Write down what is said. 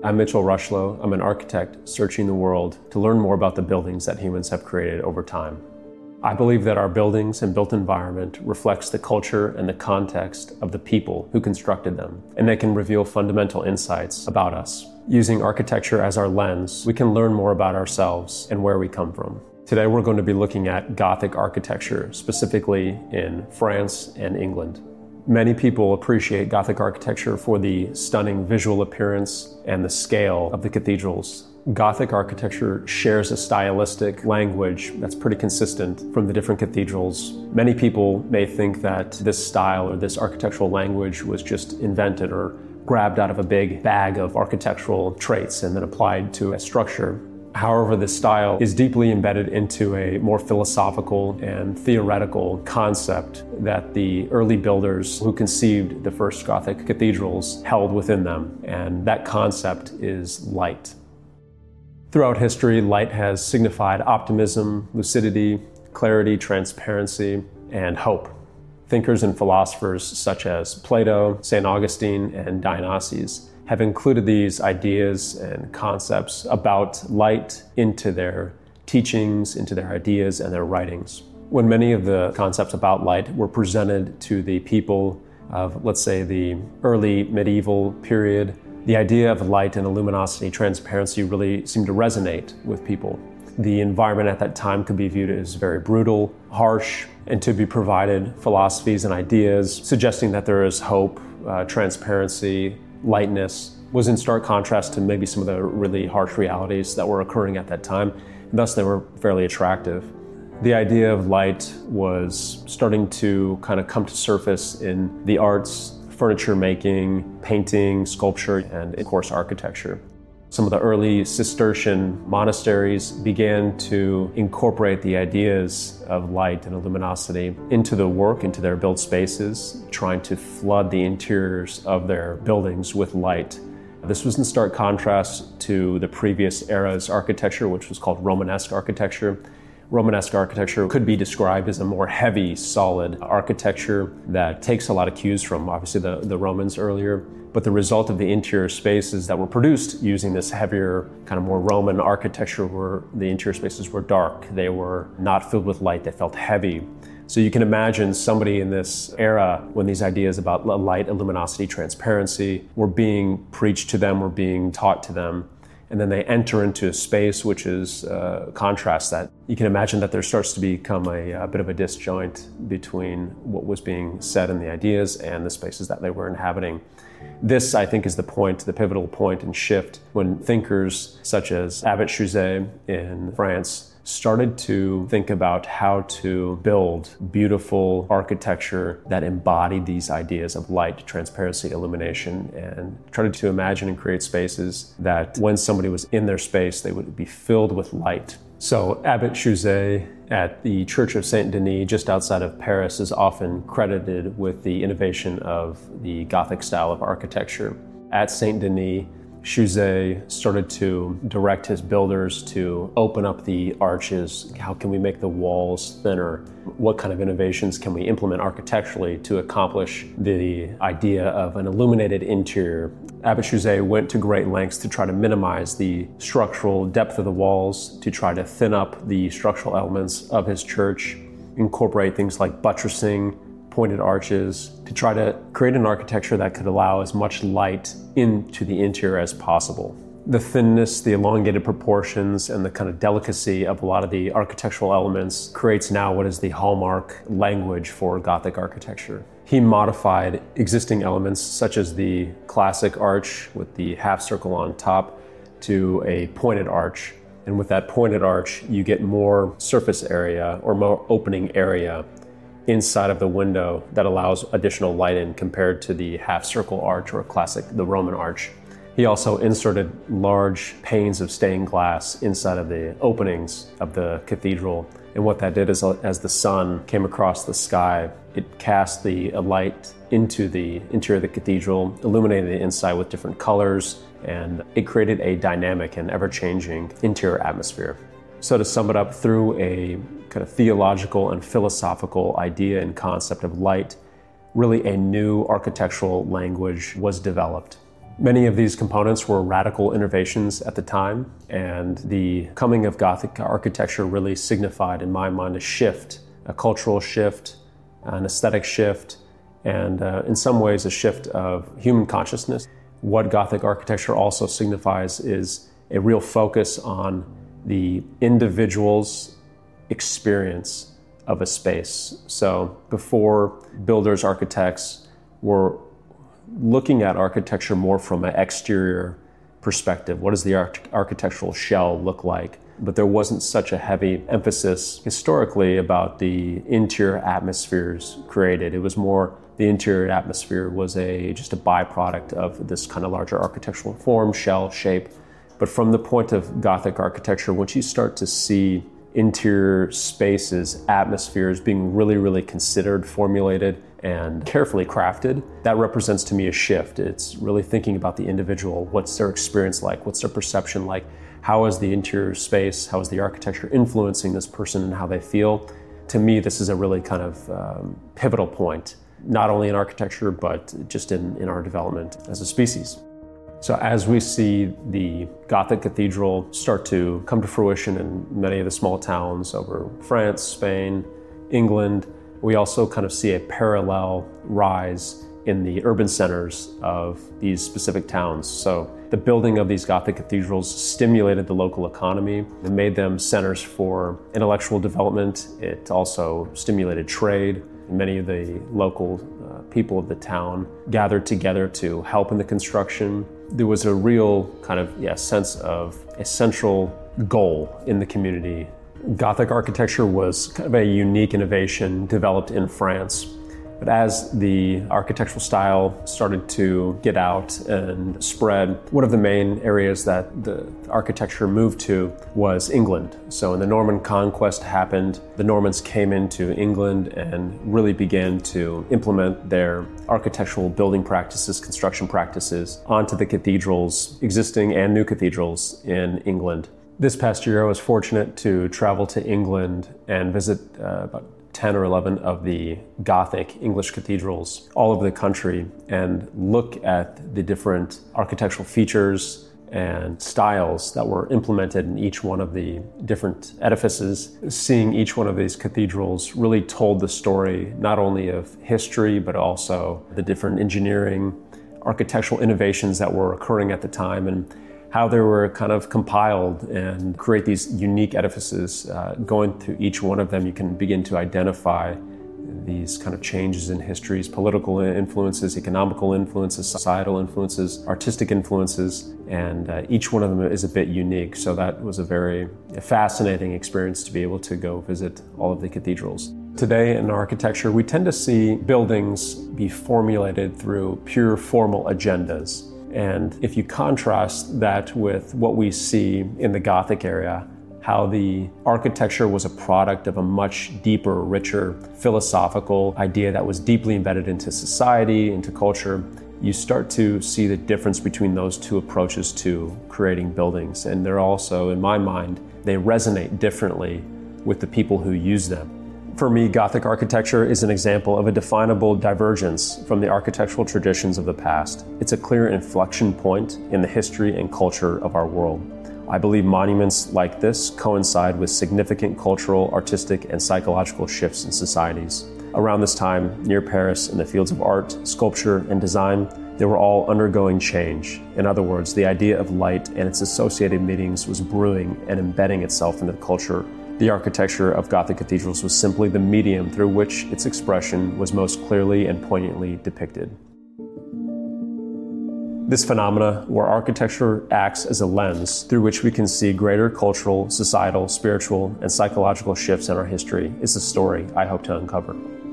I'm Mitchell Rushlow. I'm an architect searching the world to learn more about the buildings that humans have created over time. I believe that our buildings and built environment reflects the culture and the context of the people who constructed them, and they can reveal fundamental insights about us. Using architecture as our lens, we can learn more about ourselves and where we come from. Today we're going to be looking at Gothic architecture, specifically in France and England. Many people appreciate Gothic architecture for the stunning visual appearance and the scale of the cathedrals. Gothic architecture shares a stylistic language that's pretty consistent from the different cathedrals. Many people may think that this style or this architectural language was just invented or grabbed out of a big bag of architectural traits and then applied to a structure. However, this style is deeply embedded into a more philosophical and theoretical concept that the early builders who conceived the first Gothic cathedrals held within them, and that concept is light. Throughout history, light has signified optimism, lucidity, clarity, transparency, and hope. Thinkers and philosophers such as Plato, St. Augustine, and Dionysius have included these ideas and concepts about light into their teachings, into their ideas and their writings. When many of the concepts about light were presented to the people of, let's say, the early medieval period, the idea of light and luminosity, transparency really seemed to resonate with people. The environment at that time could be viewed as very brutal, harsh, and to be provided philosophies and ideas suggesting that there is hope, transparency, lightness was in stark contrast to maybe some of the really harsh realities that were occurring at that time, and thus they were fairly attractive. The idea of light was starting to kind of come to surface in the arts, furniture making, painting, sculpture, and of course architecture. Some of the early Cistercian monasteries began to incorporate the ideas of light and luminosity into the work, into their built spaces, trying to flood the interiors of their buildings with light. This was in stark contrast to the previous era's architecture, which was called Romanesque architecture. Romanesque architecture could be described as a more heavy, solid architecture that takes a lot of cues from, obviously, the Romans earlier. But the result of the interior spaces that were produced using this heavier, kind of more Roman architecture were the interior spaces were dark. They were not filled with light. They felt heavy. So you can imagine somebody in this era when these ideas about light, luminosity, transparency were being preached to them, were being taught to them. And then they enter into a space which is contrast that. You can imagine that there starts to become a bit of a disjoint between what was being said in the ideas and the spaces that they were inhabiting. This, I think, is the pivotal point and shift when thinkers such as Abbé Chaussée in France started to think about how to build beautiful architecture that embodied these ideas of light, transparency, illumination, and tried to imagine and create spaces that when somebody was in their space, they would be filled with light. So Abbé Chaussée at the Church of Saint Denis, just outside of Paris, is often credited with the innovation of the Gothic style of architecture. At Saint Denis, Chaussée started to direct his builders to open up the arches. How can we make the walls thinner? What kind of innovations can we implement architecturally to accomplish the idea of an illuminated interior? Abbé Chaussée went to great lengths to try to minimize the structural depth of the walls, to try to thin up the structural elements of his church, incorporate things like buttressing, pointed arches, to try to create an architecture that could allow as much light into the interior as possible. The thinness, the elongated proportions, and the kind of delicacy of a lot of the architectural elements creates now what is the hallmark language for Gothic architecture. He modified existing elements such as the classic arch with the half circle on top to a pointed arch. And with that pointed arch, you get more surface area or more opening area inside of the window that allows additional light in compared to the half circle arch or the Roman arch. He also inserted large panes of stained glass inside of the openings of the cathedral. And what that did is, as the sun came across the sky, it cast the light into the interior of the cathedral, illuminated the inside with different colors, and it created a dynamic and ever-changing interior atmosphere. So to sum it up, through a kind of theological and philosophical idea and concept of light, really a new architectural language was developed. Many of these components were radical innovations at the time, and the coming of Gothic architecture really signified, in my mind, a shift, a cultural shift, an aesthetic shift, and in some ways a shift of human consciousness. What Gothic architecture also signifies is a real focus on the individual's experience of a space. So before builders, architects were looking at architecture more from an exterior perspective. What does the architectural shell look like? But there wasn't such a heavy emphasis historically about the interior atmospheres created. It was more the interior atmosphere was just a byproduct of this kind of larger architectural form, shell, shape. But from the point of Gothic architecture, once you start to see interior spaces, atmospheres being really, really considered, formulated, and carefully crafted, that represents to me a shift. It's really thinking about the individual. What's their experience like? What's their perception like? How is the interior space, how is the architecture influencing this person and how they feel? To me, this is a really kind of pivotal point, not only in architecture, but just in our development as a species. So as we see the Gothic cathedral start to come to fruition in many of the small towns over France, Spain, England, we also kind of see a parallel rise in the urban centers of these specific towns. So the building of these Gothic cathedrals stimulated the local economy and made them centers for intellectual development. It also stimulated trade. Many of the local people of the town gathered together to help in the construction. There was a real kind of sense of a central goal in the community. Gothic architecture was kind of a unique innovation developed in France. But as the architectural style started to get out and spread, one of the main areas that the architecture moved to was England. So when the Norman conquest happened, the Normans came into England and really began to implement their architectural building practices, construction practices onto the cathedrals, existing and new cathedrals in England. This past year, I was fortunate to travel to England and visit about 10 or 11 of the Gothic English cathedrals all over the country and look at the different architectural features and styles that were implemented in each one of the different edifices. Seeing each one of these cathedrals really told the story not only of history, but also the different engineering, architectural innovations that were occurring at the time and how they were kind of compiled and create these unique edifices. Going through each one of them, you can begin to identify these kind of changes in histories, political influences, economical influences, societal influences, artistic influences, and each one of them is a bit unique. So that was a very fascinating experience to be able to go visit all of the cathedrals. Today in architecture, we tend to see buildings be formulated through pure formal agendas. And if you contrast that with what we see in the Gothic area, how the architecture was a product of a much deeper, richer philosophical idea that was deeply embedded into society, into culture, you start to see the difference between those two approaches to creating buildings. And they're also, in my mind, they resonate differently with the people who use them. For me, Gothic architecture is an example of a definable divergence from the architectural traditions of the past. It's a clear inflection point in the history and culture of our world. I believe monuments like this coincide with significant cultural, artistic, and psychological shifts in societies. Around this time, near Paris, in the fields of art, sculpture, and design, they were all undergoing change. In other words, the idea of light and its associated meanings was brewing and embedding itself into the culture. The architecture of Gothic cathedrals was simply the medium through which its expression was most clearly and poignantly depicted. This phenomena, where architecture acts as a lens through which we can see greater cultural, societal, spiritual, and psychological shifts in our history, is the story I hope to uncover.